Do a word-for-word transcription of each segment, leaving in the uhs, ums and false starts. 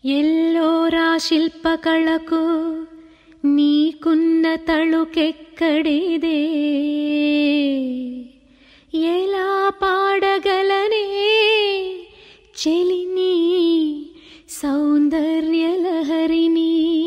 ఎల్లోరా శిల్పకళకు నీకున్న తళుకెక్కడిదే, ఎలా పాడగలనే చెలిని సౌందర్యలహరిని.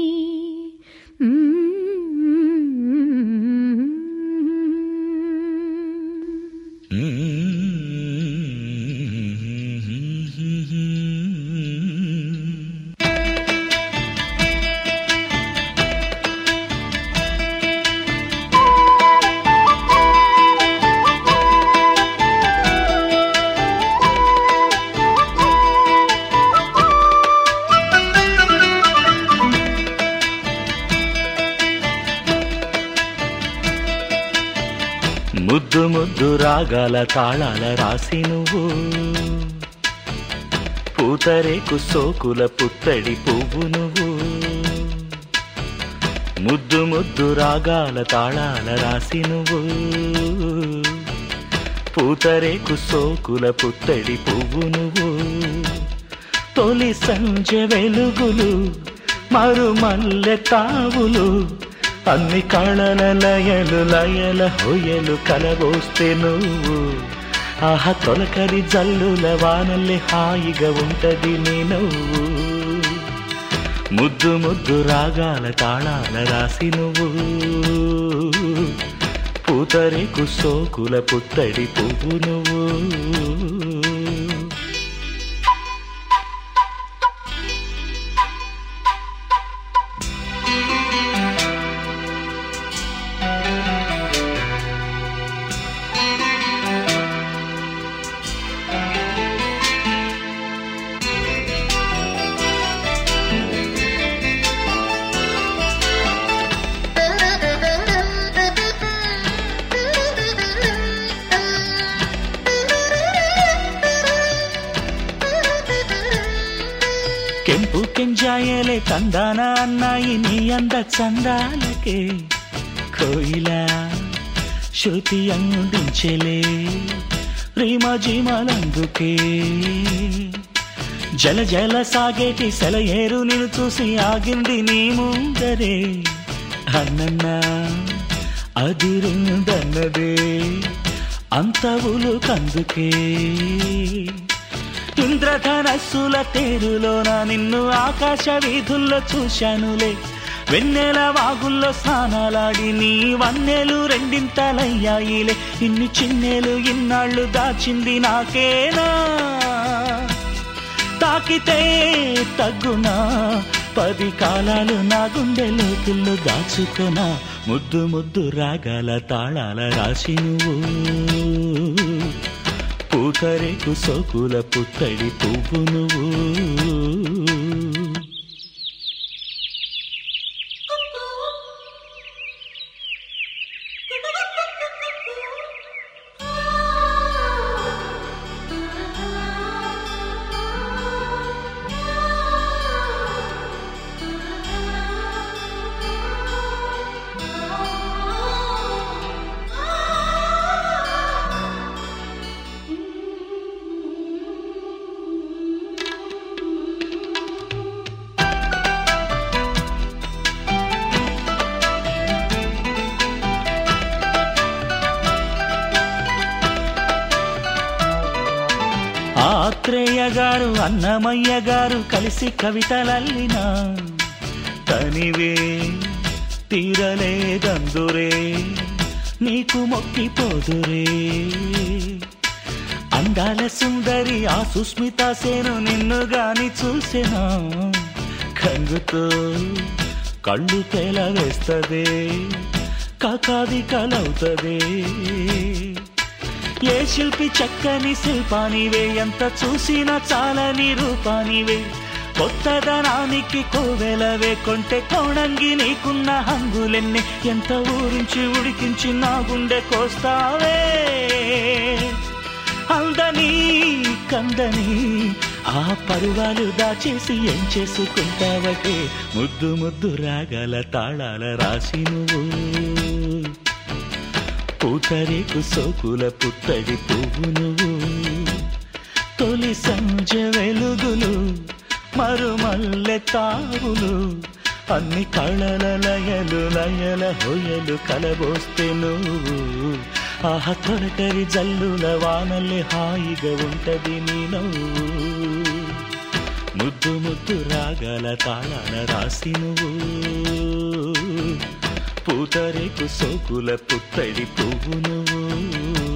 ముద్దు ముద్దు రాగాల తాళాల రాసి నువ్వు, పూతరేకు సోకుల పుత్తడి పువ్వు నువ్వు. ముద్దు ముద్దు రాగాల తాళాల రాసి నువ్వు, పూతరేకు సోకుల పుత్తడి పువ్వు నువ్వు. తొలి సంజ వెలుగులు మరుమల్లె తావులు, అన్ని కళల లయలు లయల హొయలు కలబోస్తే నువ్వు. ఆహా తొలకరి జల్లుల వానల్లే హాయిగా ఉంటది నీ నవ్వు. ముద్దు ముద్దు రాగాల తాళాల రాసి నువ్వు, పూతరేకు సోకుల పుత్తడి పువ్వు నువ్వు. కెంపు కెంజాయలే తందాన అన్నాయి నీ అంద చందాలకే. కోయిలా శృతి అందించలే ప్రేమ జీమలందుకే. జల జల సాగేటి సెలయేరు నిన్ను చూసి ఆగింది నీ ముందరే. అన్నన్నా అదిరిందన్నదే అంతవులు కందుకే. ఇంద్రధనస్సుల తేరులోన నిన్ను ఆకాశ వీధుల్లో చూశానులే. వెన్నెల వాగుల్లో స్నానాలాడి నీ వన్నెలు రెండింతలయ్యాయిలే. ఇన్ని చిన్నెలు ఇన్నాళ్ళు దాచింది నాకేనా, తాకితే తగ్గునా పది కాలాలు నా గుండె లోతుల్లో దాచుకున్నా. ముద్దు ముద్దు రాగాల తాళాల రాసి నువ్వు, పూతరేకు సోకుల పుత్తడి పువ్వు నువ్వు. ఆత్రేయ గారు అన్నమయ్య గారు కలిసి కవితలల్లినా తనివే తీరలేదందురే నీకు మొక్కిపోదురే. అందాల సుందరి ఆ సుస్మిత సేను నిన్ను గాని చూసినా కంగుతో కళ్ళు తేలవేస్తదే, కాకాది కలవుతదే. ఏ శిల్పి చక్కని శిల్పానివే, ఎంత చూసినా చాలని రూపానివే. కొత్తదనానికి కోవెలవే, కొంటె కోణంగి నీకున్న హంగులెన్ని. ఎంత ఊరించి ఉడికించి నా గుండె కోస్తావే. అందని కందని ఆ పరువాలు దాచేసి ఏం చేసుకుంటావటే. ముద్దు ముద్దు రాగాల తాళాల రాసి నువ్వు, పూతరేకు సోకుల పుత్తడి పువ్వు నువ్వు. తొలి సంజ వెలుగులు మరుమల్లె తావులు అన్ని కళల లయలు లయల హొయలు కలబోస్తే నువ్వు ఆహ తొలకరి జల్లుల వానల్లే హాయిగా ఉంటది నీ నవ్వు ముద్దు ముద్దు రాగాల తాళాల రాసి నువ్వు పూతరేకు సోకుల పుత్తడి పువ్వు నువ్వు